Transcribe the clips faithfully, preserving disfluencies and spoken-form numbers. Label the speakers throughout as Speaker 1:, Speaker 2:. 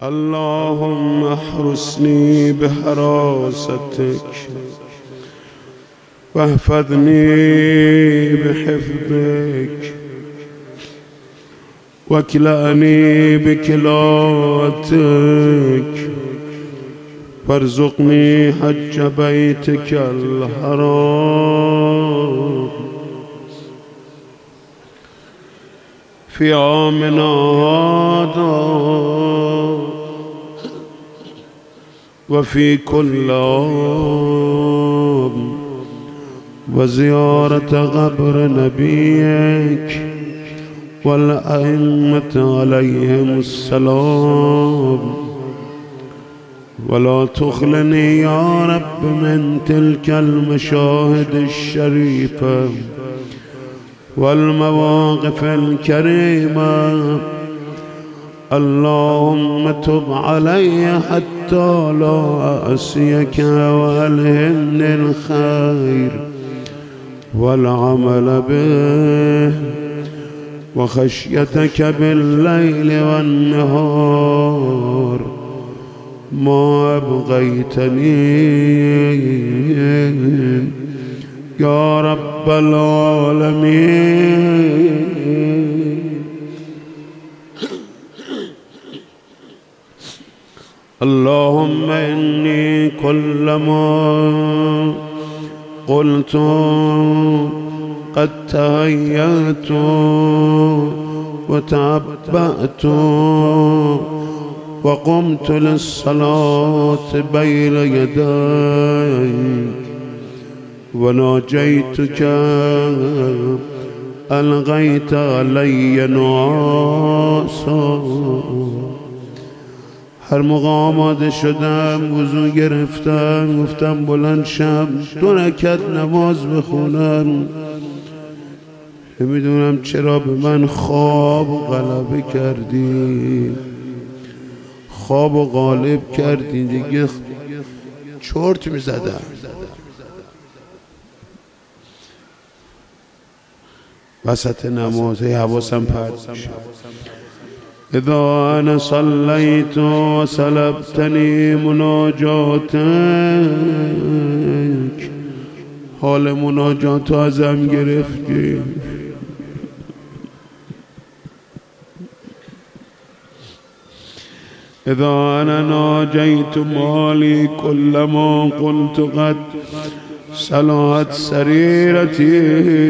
Speaker 1: اللهم احرسني بحراستك واحفظني بحفظك واكلأني بكلاتك وارزقني حج بيتك الحرام في عامنا هذا وفي كل عام وزيارة قبر نبيك والأئمة عليهم السلام ولا تخلني يا رب من تلك المشاهد الشريفة والمواقف الكريمة. اللهم تب علي حتى لا أعصيك وألهمني الخير والعمل به وخشيتك بالليل والنهار ما أبغيتني يا رب العالمين. اللهم إني كلما قلت قد تهيأت وتعبأت وقمت للصلاة بين يديك وناجيتك ألغيت علي نعاسا. هر موقع آماده شدم وضو گرفتم گفتم بلند شم دو رکعت نماز بخونم، نمیدونم چرا به من خواب و غلبه کردی، خواب و غالب کردی دیگه چرت میزدم. وسط نماز حواسم پرت میشه. اذا انا صليت وسلبتني مناجاتك، حال مناجات ازم گرفتی. اذا انا ناجيت مالي كلما قلت قد صلحت سريرتي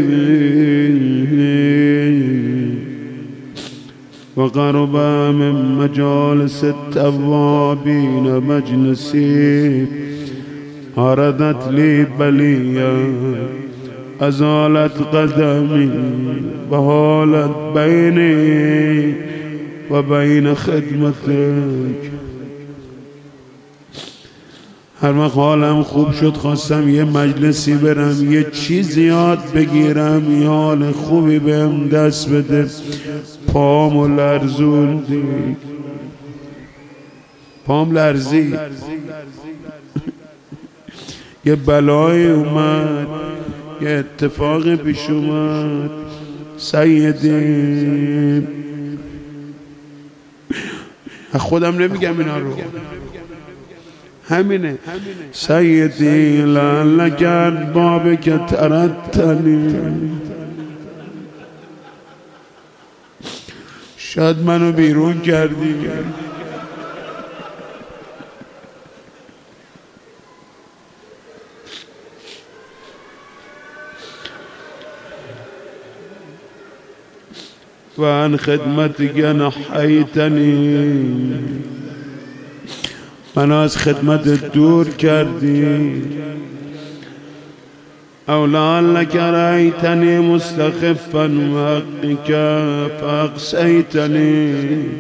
Speaker 1: وقرب من مجالس التوابين مجلسي عرضت لي بلية أزالت قدمي وحالت بيني وبين خدمتك. هر وقت حالم خوب شد خواستم یه مجلسی برم یه چیزی یاد بگیرم، یه حال خوبی بهم دست بده، پامو لرزوندی، پام لرزید. یه بلایی اومد، یه اتفاقی پیش اومد. سیدی خودم نمیگم اینا رو، همینه. سیدی لعلک بابک تردتنی، شاید منو بیرون کردی. و عن خدمتک نحیتنی، من از خدمت دور کردی. او لعلک رأیتنی مستخفا وحقک فاقصیتنی،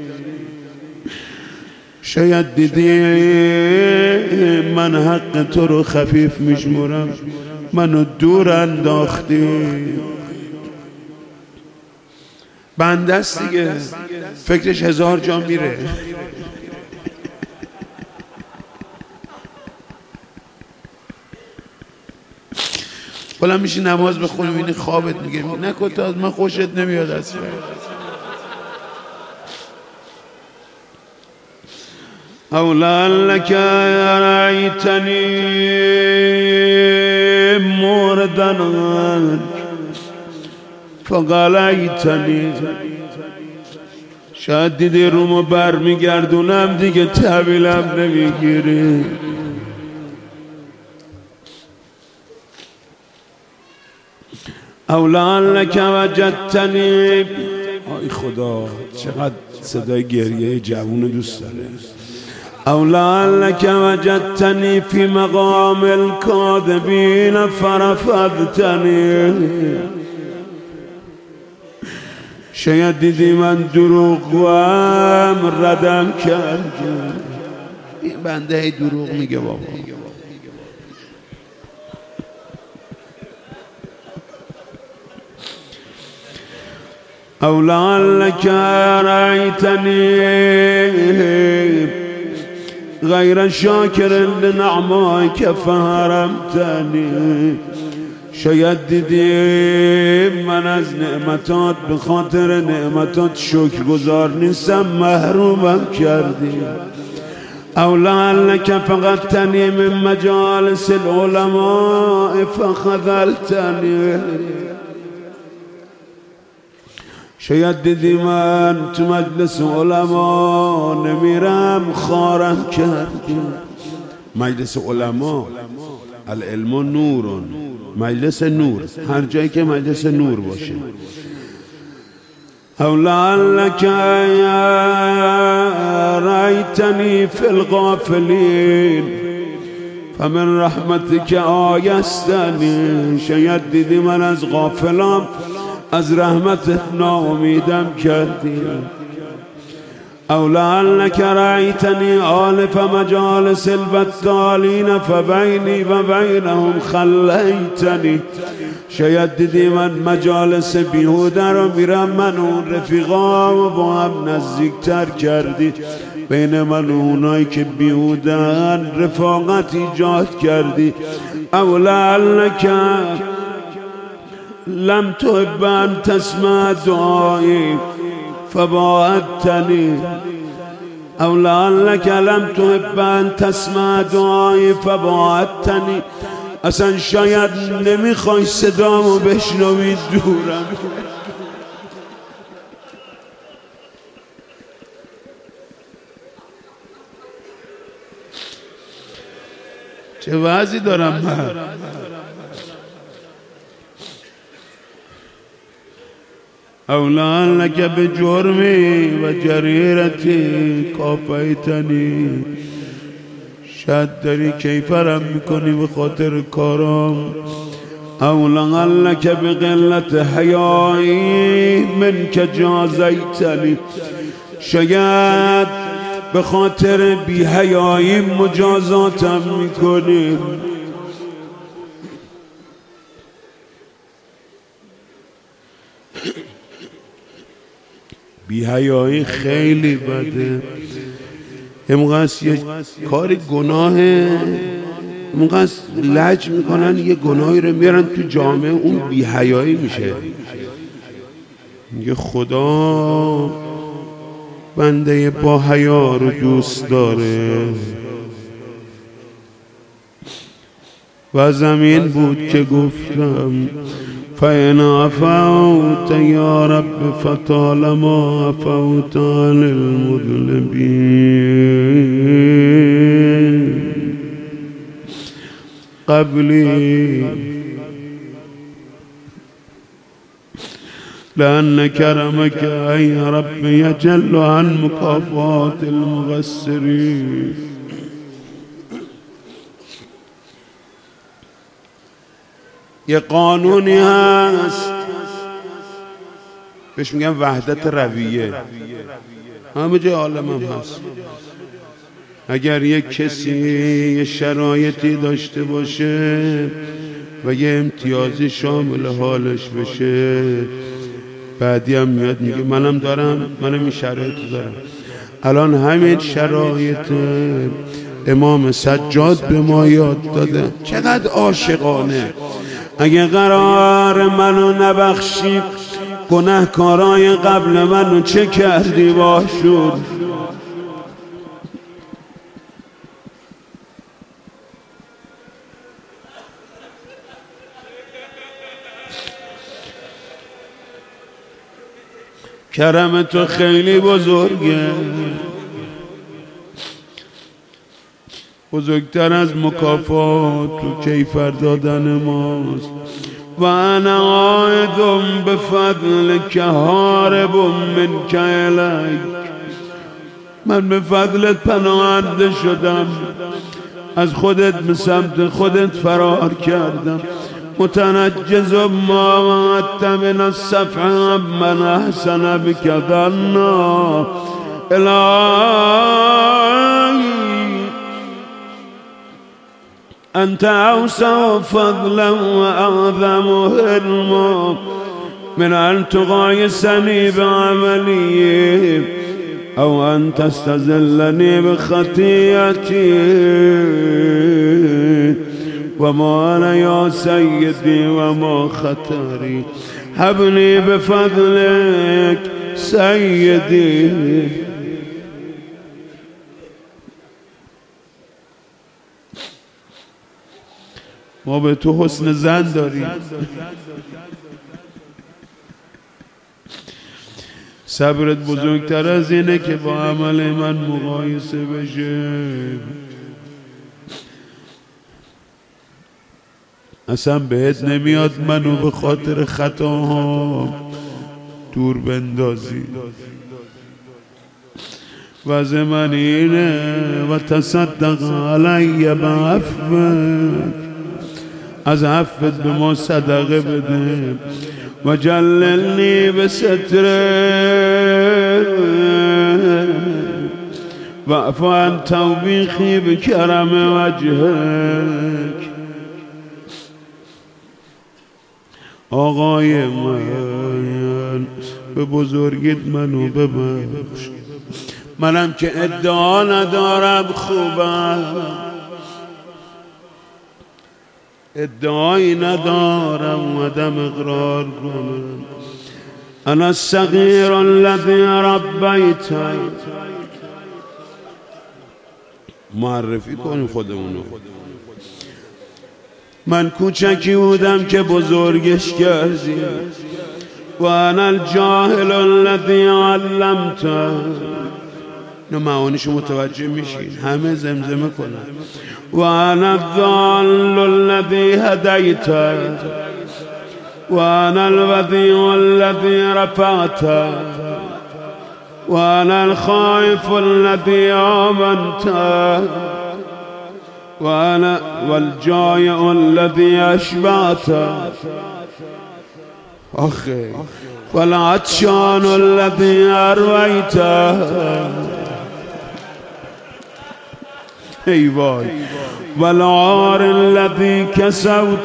Speaker 1: شاید دیدی من حق تو رو خفیف میشمرم، منو دور انداختی. بنده است دیگه، فکرش هزار جا میره. بلند میشی نماز بخونی میبینی خوابت میگه نکن تا از من خوشت نمیاد اصلا. او لعلك رأيتني موردا فقلیتنی، شاید دیدی رومو بر میگردونم دیگه طویلم نمیگیری. او لعلک وجدتنی. آی خدا چقدر صدای گریه جوون دوست داره. او لعلک وجدتنی فی مقام الکاذبین فرفضتنی، شاید دیدی من دروغگوام ردم کردی. این بنده هی دروغ میگه بابا. او لعلک رأیتنی غیر شاکر لنعمائک فحرمتنی، شاید دیدی من از نعمتات به خاطر نعمتات شکرگزار نیستم محرومم کردی. او لعلک فقدتنی من مجالس العلماء فخذلتنی، شاید دیدی من تو مجلس علما نمیرم خارم کردی. مجلس علما العلم نورون، مجلس نور، هر جایی که مجلس نور باشه. او لعلک رأیتنی فی الغافلین فمن رحمتک آیستنی، شاید دیدی من از غافلام از رحمتت ناامیدم کردی. او لعلک رأیتنی آلف مجالس البطالین فبینی و بینهم خلیتنی، شاید دیدی من مجالس بیهوده رو میرم من و اون رفیقام با هم نزدیکتر کردی. بین من و اونایی که بیهودن رفاقت ایجاد کردی. او لعلک لم تحب ان تسمع دعایی فباعدتنی، او لعلک لم تحب ان تسمع دعایی فباعدتنی، اصلا شاید نمیخوای صدامو بشنوی دورم. چه وضعی دارم من. او لعلک بجرمی و جریرتی کافیتنی، شاید داری کیفرم میکنی به خاطر کارام. او لعلک بقلت حیایی منک جازیتنی، شاید به خاطر بی حیایی مجازاتم میکنی. بی حیایی خیلی بده. امقصد یه کاری گناهه، امقصد لج میکنن یه گناهی رو میارن تو جامعه، اون بی حیایی میشه. میگه خدا بنده با حیا رو دوست داره. و زمین بود که گفتم فَإِنْ عَفَوْتَ يَا رَبِّ فَطَالَمَا عَفَوْتَ عَنِ الْمُذْنِبِينَ قبلي لأن كرمك أي رب يجل عن مكافأة المقصرين. یه قانونی هست بهش میگن وحدت رویه، همه جای عالم هم هست. اگر یک کسی یه شرایطی داشته باشه و یه امتیازی شامل حالش بشه، بعدی هم میاد میگه منم دارم، منم این شرایط دارم. الان همین شرایط امام سجاد به ما یاد داده. چقدر عاشقانه. اگه قرار منو نبخشی گناهکارای قبل منو چه کردی باشون. کرم تو خیلی بزرگه، بزرگتر از مکافات و کیفر دادن ماست. و انا عائد بفضلک هارب منک الیک، من به فضلت پناهنده شدم، از خودت به سمت خودت فرار کردم. متنجز ما وعدت من الصفح من احسن بک ظنا الهی انت اوسع فضلا واعظم حلما من ان تغایسنی بعملی او ان تستذلنی بخطیئتی و ما انا یا سیدی و ما خطری هبنی بفضلک سیدی. ما به تو حسن ظن داریم، صبرت بزرگتر از اینه که با عمل من مقایسه بشه. اصلا بهت نمیاد منو به خاطر خطاها دور بندازی. وضع من اینه و تصدق علی بعفوک، از عفوت به ما صدقه بده. و جللنی به ستره و اعف عن توبیخی به کرم وجهک. آقای من به بزرگیت منو ببخش، منم که ادعا ندارم خوبم، ادعایی ندارم اومدم اقرار کنم. انا الصغیر الذی ربیت، معرفی کنیم خودمونو. من کوچکی بودم که بزرگش کردی. و انا الجاهل الذی علمت، نه معانیشو متوجه میشین، همه زمزمه کنن. و انا الضال الذی هدیت و انا الوضیع الذی رفعت و انا الخائف الذی آمنت و انا والجائع الذی اشبعت آخه والعطشان الذی ارویت. ای وای. والعار الذی کسوت،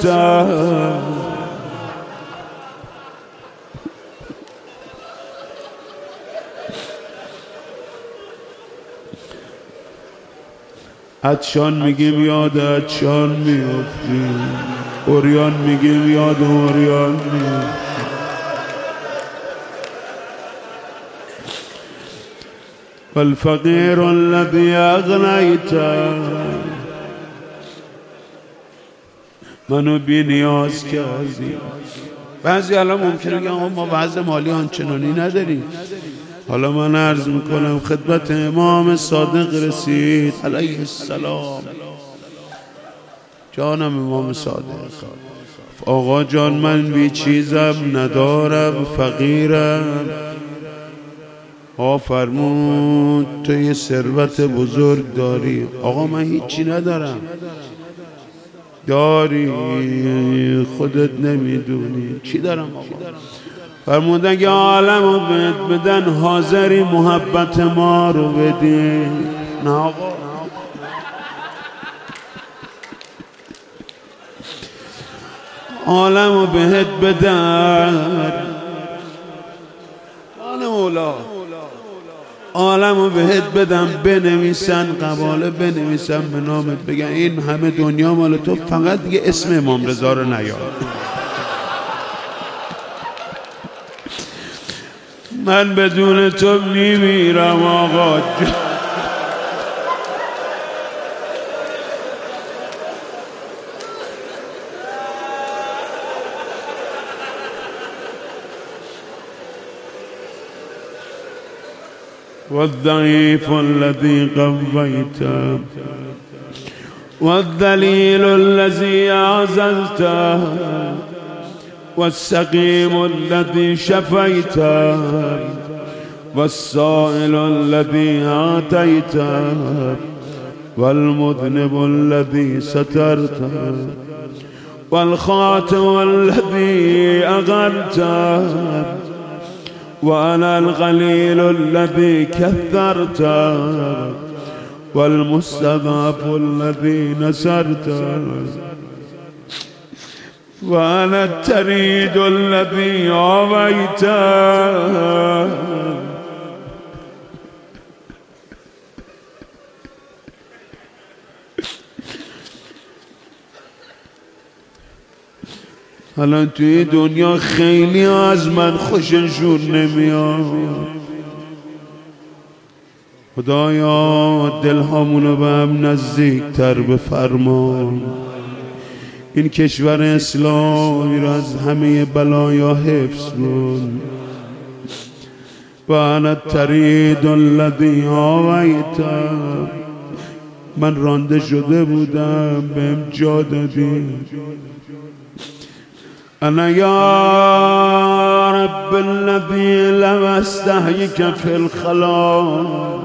Speaker 1: عطشان میگیم یاد عطشان میفتیم، عریان میگیم یاد عریان میفتیم. والفقیر الذی اغنیت، منو بی نیاز کردی. بعضی الان ممکنه بگن ما وضع مالی آنچنانی نداریم. حالا من عرض میکنم خدمت امام صادق رسید علیه السلام. جانم امام صادق، آقا جان من بی چیزم، ندارم، فقیرم. آقا فرمود تو یه ثروت بزرگ داری. آقا من هیچی ندارم. داری، خودت نمیدونی چی دارم. آقا فرمود اگه عالمو بهت بدن حاضری محبت ما رو بدی؟ نه آقا. عالمو بهت بدن، آن مولا عالمو بهت بدم، بنویسن قباله، بنویسن به نامت، بگن این همه دنیا مال تو، فقط دیگه اسم امام رضا رو نیار. من بدون تو میمیرم آقا. والضعيف الذي قويته والذليل الذي أعززته والسقيم الذي شفيته والسائل الذي آتيته والمذنب الذي سترته والخاتم الذي أغرته وأنا القليل الذي كثرته والمستضعف الذي نصرته وأنا التريد الذي آويته الان توی دنیا خیلی از من خوششون نمیاد. خدایا دلهامونو به هم نزدیکتر بفرما. این کشور اسلامی را از همه بلایا حفظ کن. و انا الطرید الذی آویته. من رانده شده بودم بهم جا دادی. انا یا رب الذی لم استحیک فی الخلا.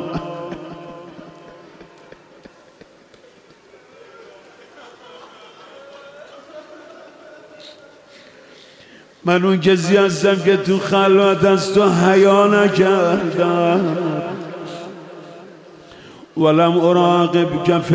Speaker 1: من اون کسی هستم که تو خلوت از تو حیا نکردم. ولم اراقبک فی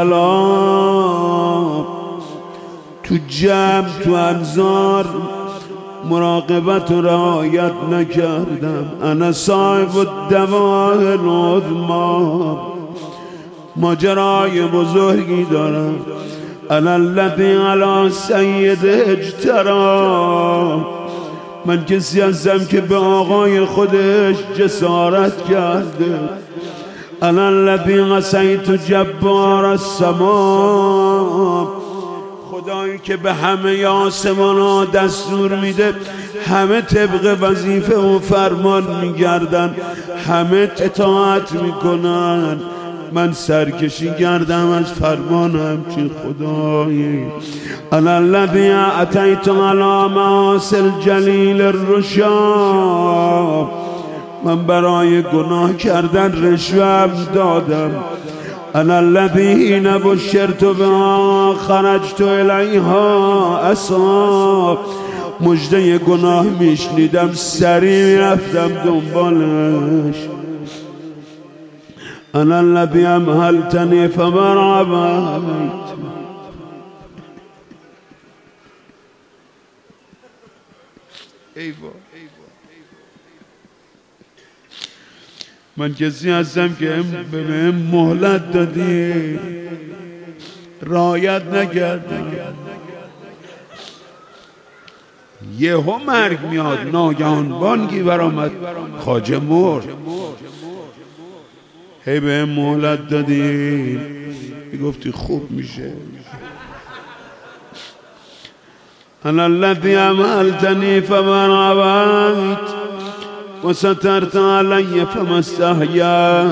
Speaker 1: الملا. تو جمع تو انظار مراقبت و رعایت نکردم. انا صاحب الدواء العظمی. ماجرای بزرگی دارم. انا الذی علی سید اجترا. من کسی هستم که به آقای خودش جسارت کرده. انا الذی عصیت جبار السما. خدایی که به همه آسمان ها دستور میده همه طبق وظیفه و فرمان میگردن، همه اطاعت میکنن. من سرکشی کردم از فرمانم چی خدایی. انا الذی اتیت علی معاصی الجلیل الرشاد. من برای گناه کردن رشوه دادم. انا الذی نبشرت بها خرجت الیها اسعی. مژده گناه میشنیدم سریع میرفتم دنبالش. انا الذی امهلتنی فما ابیت. من کسی هستم که به من مهلت دادی رعایت نکردم. یهو مرگ میاد، ناگهان بانگی برآمد، خواجه مرد. هی به مهلت دادی، گفتی خوب میشه. انا الذی امهلتنی فما ابیت و سترت علی فما استحییت.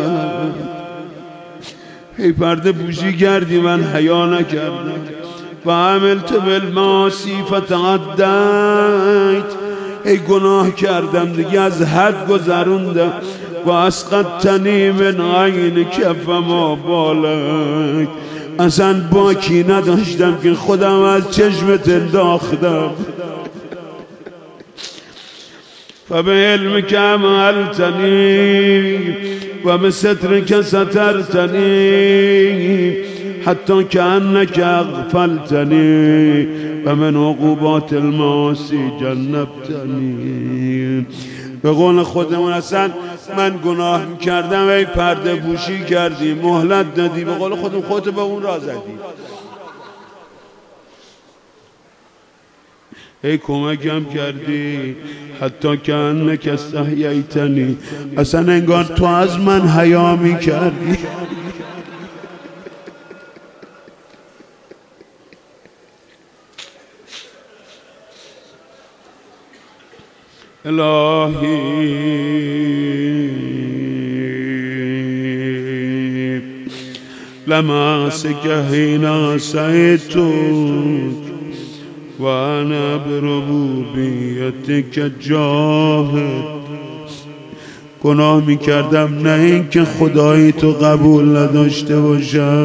Speaker 1: هی پرده پوشی کردی من حیا نکردم. و عملت بالمعاصی فتعدیت. ای گناه کردم دیگه از حد گذروندم. و اسقطتنی من عینک فما بالک. اصلا باکی نداشتم که خودم از چشمت انداختم. فبعلمك امهلتنی و بسترك سترتنی حتی کأنک اغفلتنی و من عقوبات المعاصی جنبتنی. به قول خودمون اصلا من گناه میکردم ای پرده پوشی کردی، مهلت دادی، به قول خودمون خودت به اون راه زدی. ای کمکم کردی حتی کأنک استحییتنی. اصلا انگار تو از من حیا میکردی. الهی لمسك حين سعيتك وأنا بربوبیتك جاهد. گناه میکردم نه این که خدایی تو قبول نداشته باشم،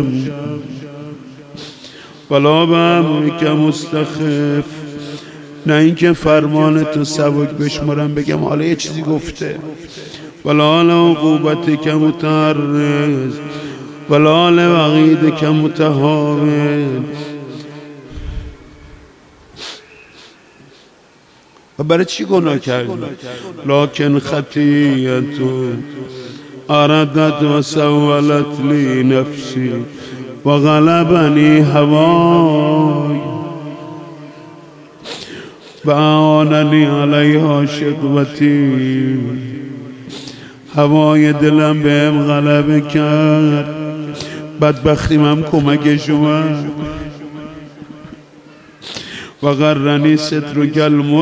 Speaker 1: ولا به امرک مستخف، نه این که فرمان تو سبک بشمارم بگم حالا یه چیزی گفته، ولا لعقوبتک متعرض ولا لوعیدک متهاون. و برای چی گناه کردی؟ لکن خطیئتو اردت و سولت لی نفسی و غلبنی هوای و اعاننی علیها شقوتی. هوای دلم بهم غلبه کرد، بدبختیم هم کمکش اومد. و غرنی سترک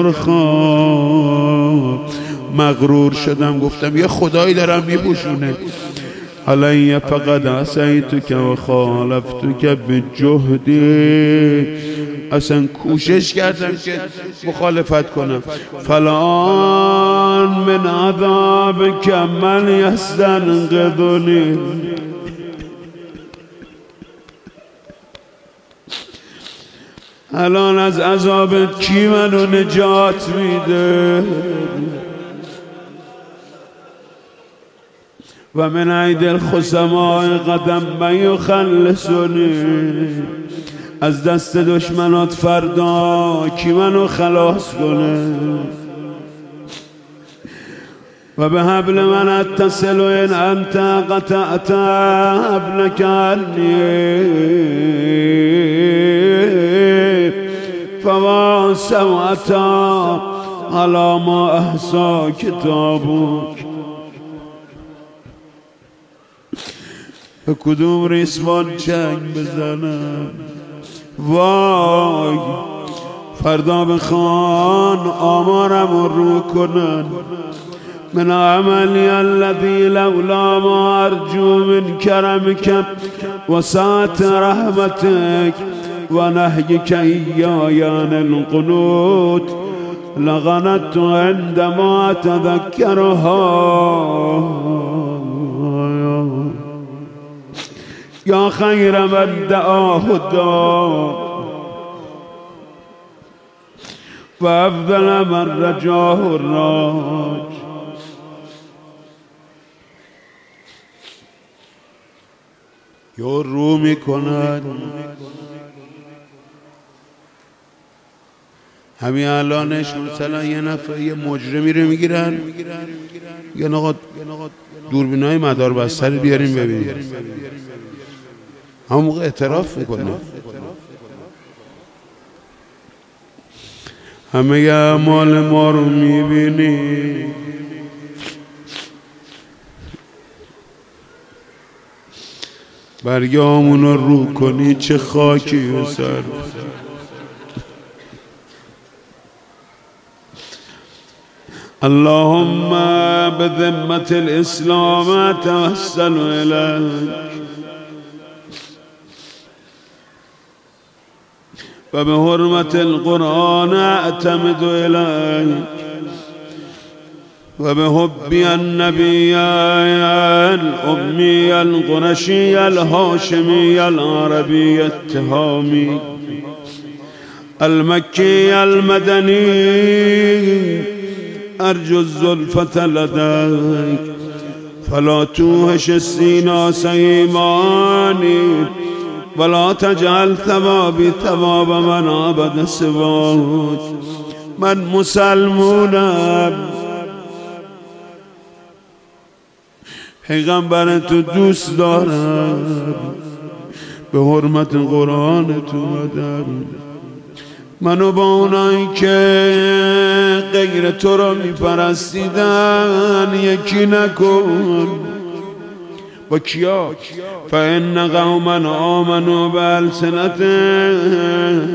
Speaker 1: المرخا، مغرور شدم گفتم یه خدایی دارم میپوشونه. علی فقد عصیتک و خالفتک بجهدی، اصلا کوشش کردم که مخالفت کنم. فلان من عذابک من یستنقذنی، الان از عذابت کی منو نجات میده؟ و من عید الخصماء قدم من یخلصنی، از دست دشمنات فردا کی منو خلاص کنه؟ و به حبل من اتصل ان انت قطعت حبلک عنی فما سوعتا علی ما احصا کتابک. به کدوم ریسمان چنگ بزنم؟ وای فردا بخوان آمارم رو کنن. من عملی الذی لولا ما ارجو من کرمک و سعت رحمتک و نهیک ایای عن القنوت لغنت عندما اتذکرها. یا خیر من دعاه دا و افضل من رجاه الراج. یا رو میکنن همین الانش مثلا یه نفر یه مجرمی رو میگیرن یا نقاط دوربینای مدار بستر بیاریم ببینیم، همون موقع اعتراف میکنه. همه اعمال ما رو میبینی، برگامون رو رو کنی چه خاکی به سر. اللهم بذمة الاسلام توسل الیک و به حرمت القرآن اعتمد الیک و به حبی النبی الامی القرشی الهاشمی العربی التهامی المکی المدنی ارجو الزلفة لديك فلا توهش السيناس ایمانی ولا تجعل ثوابی ثواب من عبد سواك. من مسلمونم، پیغمبر تو دوست دارم، به حرمت قرآن تو مدد منو با اونایی که غیر تو را میپرستیدن یکی نکن. با کیا؟ فإن قوما آمنوا بألسنتهم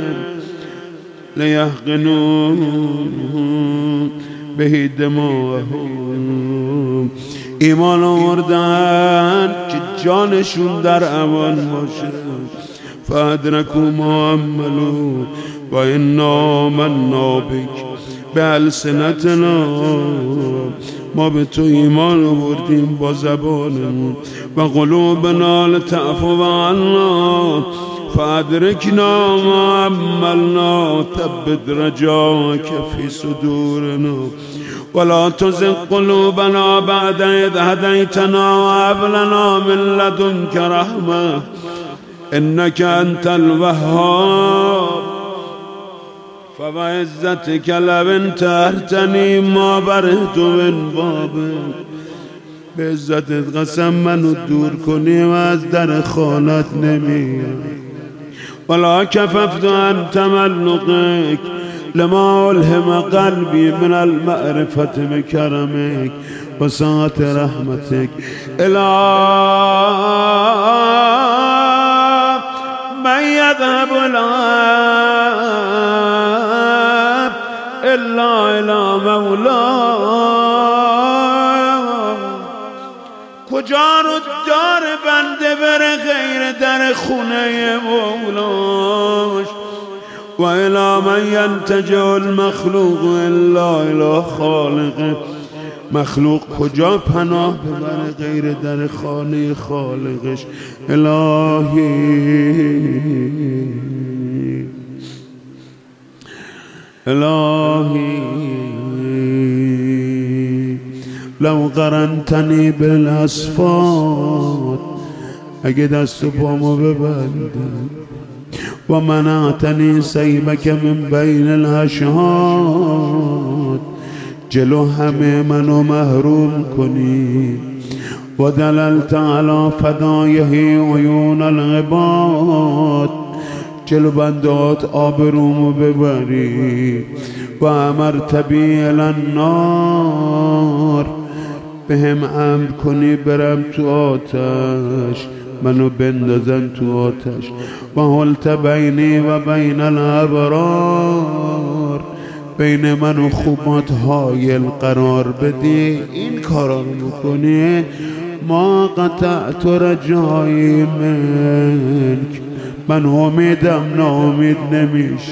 Speaker 1: لیحقنوا به دماءهم. ایمان آوردن که جانشون در امان باشه. فادرکوا ما عملوا و انا منا بک به السنتنا، ما به تو ایمان آوردیم با زبانمون. و قلوبنا لتعفو عنا فادرکنا ما عملنا ثبت رجاک فی صدورنا ولا تزغ قلوبنا بعد اذ هدیتنا وهب لنا من لدنک رحمة انک انت الوهاب فبعزتك لو انتهرتني ما برهت من بابك. به عزتت قسم منو دور کنی و از در خانت نمیام. ولا کففت عن تملقك لما الهم قلبی من المعرفة بکرمك و سعة رحمتك الی من یذهب العبد الا الی مولاه. کجا رو دار بنده بره غیر در خونه مولاش؟ و الی من ینتجع المخلوق الا الی خالقه. مخلوق کجا پناه ببره غیر در خانه خالقش؟ الهی الهی لو قرنتنی بالاسفاد، اگه دست و پامو ببندی، و منعتنی سیبک من بین الاشهاد، جلو همه منو محروم کنی، و دللت علی فدایه عیون العباد، جلو بندات آبرومو ببری، و امرت بی الی النار، به هم امر کنی برم تو آتش، منو بندازن تو آتش. و حلت بینی و بین الابرار، بین من و خوبات حایل قرار بدی، این کارا رو بکنی. ما قطعت رجایی منک، من امیدم ناامید نمیشه.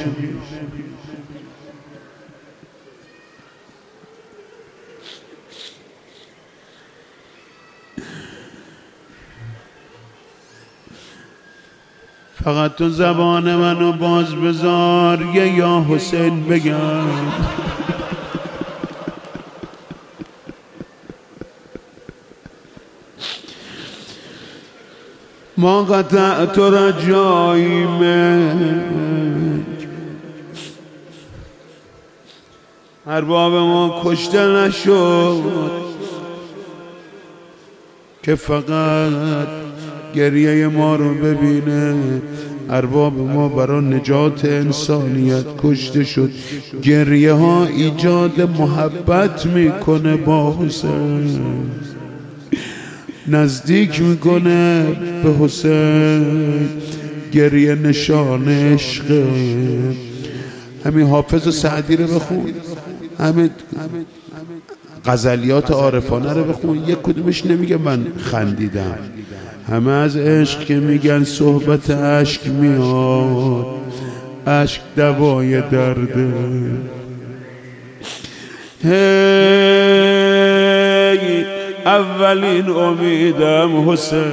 Speaker 1: فقط تو زبان منو باز بذار یه یا حسین بگم. ما قطعت رجایی منک، ارباب ما کشته نشد که فقط گریه ما رو ببینه. ارباب ما برای نجات انسانیت کشته شد. گریه ها ایجاد محبت میکنه با حسین، نزدیک میکنه به حسین. گریه نشان عشق. همین حافظ و سعدی رو بخون، همین غزلیات عارفانه رو بخون، یک کدومش نمیگه من خندیدم، همه از عشق که میگن صحبت عشق میاد. عشق دوای درده. هی اولین امیدم حسین،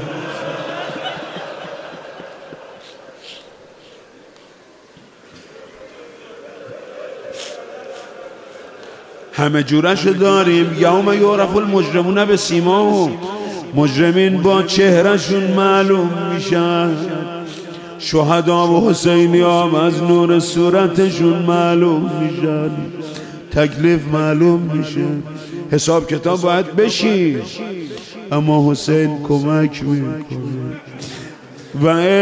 Speaker 1: همه جورشو داریم. یوم یعرف المجرمون بسیماهم، مجرمین با چهرشون معلوم میشن. شهدا و حسینی هم از نور صورتشون معلوم میشن. تکلیف معلوم میشه. حساب کتاب باید بشی، اما حسین کمک میکنه. و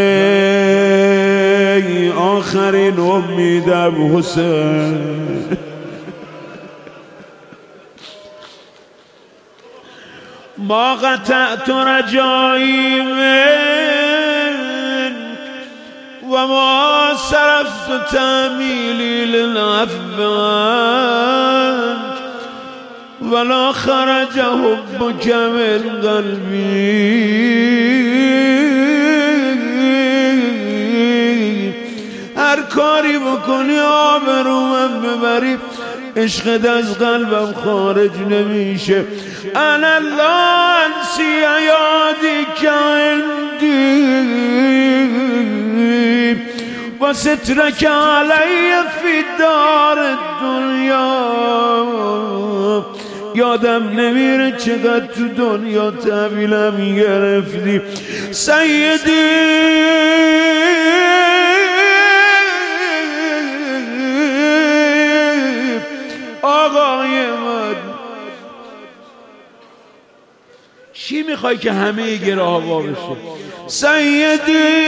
Speaker 1: ای آخرین امیدم حسین، ما قطعت رجایی منک و ما صرفت تعمیلی للعفو عنک ولا خرج حبك من قلبی. هر کاری بکنی آبرومم ببری، عشقت از قلبم خارج نمیشه. انا لا انسی یادی که عندی و سترک علی فی دار الدنیا. یادم نمیره چقدر تو دنیا تحویلم گرفتی سیدی. آقای من چی میخوای که همه گراه وا بشه؟ سیدی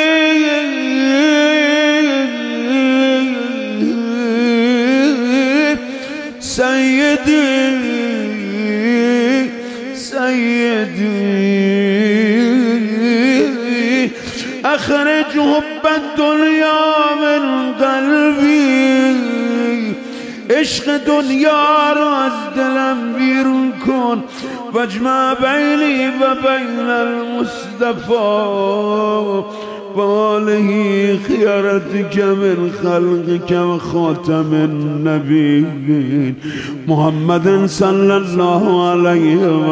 Speaker 1: سیدی سیدی اخرج حب الدنیا من قلبی. عشق دنیا رو از دلم بیرون کن. واجمع بینی و بین المصطفى و آله خیارتک من خلقک و خاتم النبیین محمد صلی الله علیه و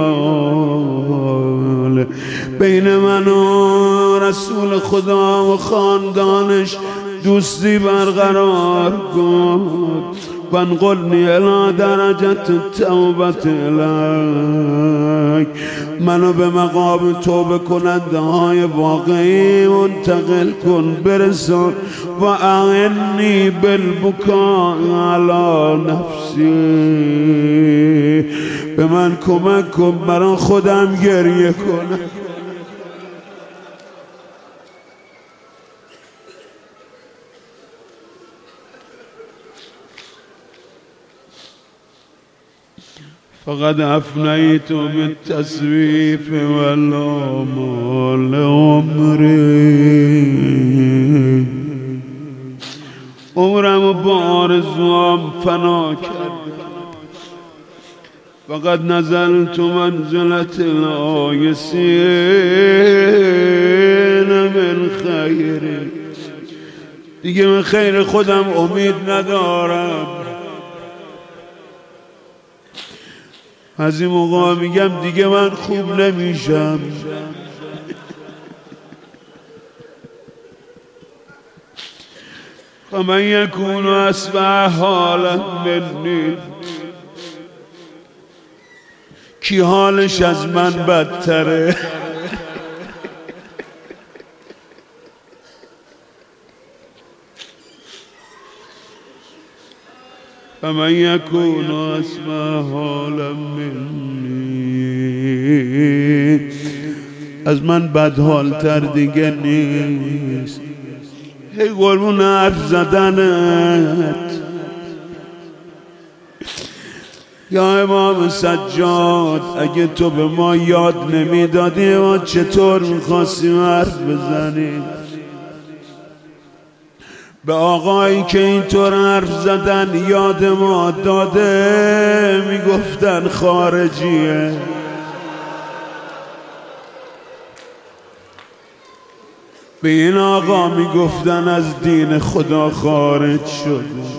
Speaker 1: آله. بین من و رسول خدا و خاندانش دوستی برقرار کن. وانقلنی الی درجت التوبت الیک. منو به مقام توبه کننده های واقعی منتقل کن، برسان. و اعنی بالبکاء علی نفسی. به من کمک کن برای خودم گریه کنم. فقد افنیت بالتصویف والآمال عمری. عمرم با آرزوام فنا کردم. فقد نزلت منزلت الآیسین من خیر. دیگه من خیر خودم امید ندارم. از این موقع میگم دیگه من خوب نمیشم. فمن یکون اصبح حالا منی. کی حالش از من بدتره؟ فمن یکون اصبح حالا منی. از من بدحالتر دیگه نیست. هی قربون حرف زدنت. یا امام سجاد اگه تو به ما یاد نمیدادی ما چطور میخواستیم حرف بزنیم؟ به آقایی که اینطور حرف زدن یاد ما داده میگفتن خارجیه. به این آقا میگفتن از دین خدا خارج شده.